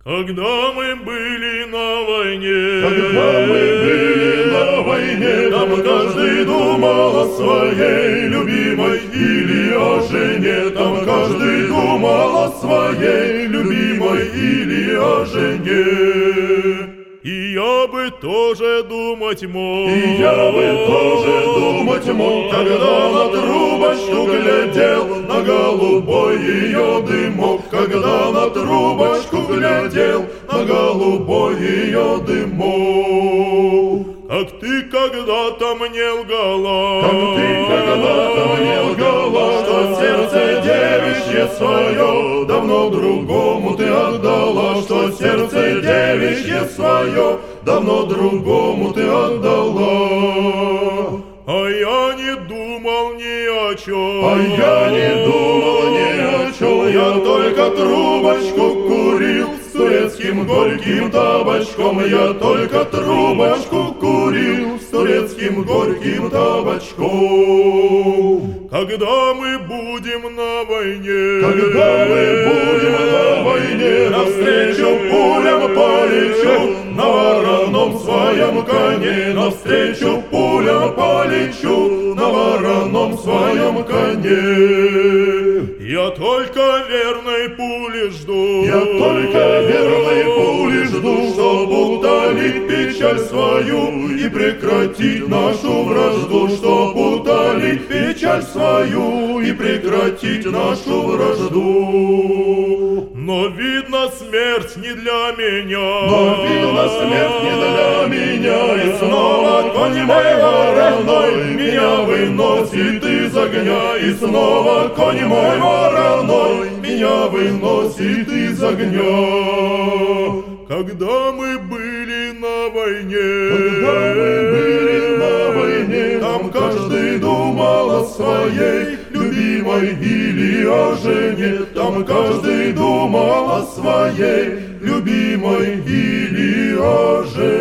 Когда мы были на войне, там каждый думал о своей любимой или о жене, там каждый думал о своей любимой или о жене. И я бы тоже думать мог, когда на трубочку глядел, на голубой ее дымок, когда на трубочку глядел, на голубой ее дымок. Как ты когда-то мне лгала, что сердце девичье свое давно другому ты отдала, что сердце девичье свое давно другому ты отдала. А я не думал ни о чем, я только трубочку курил с турецким горьким табачком, я только трубочку курил с турецким горьким табачком. Когда мы будем на войне, навстречу пулям полечу, на вороном своем коне, навстречу пулям полечу, на вороном своем коне. Я только верной пули жду, чтоб утолить печаль свою и прекратить нашу вражду, чтоб утолить печаль свою и прекратить нашу вражду. Но видно смерть не для меня, и снова конь мой вороной меня выносит из огня, и снова конь мой вороной меня выносит из огня. Когда мы были на войне, там каждый думал о своей любимой или о жене, там каждый думал о своей любимой или о жене.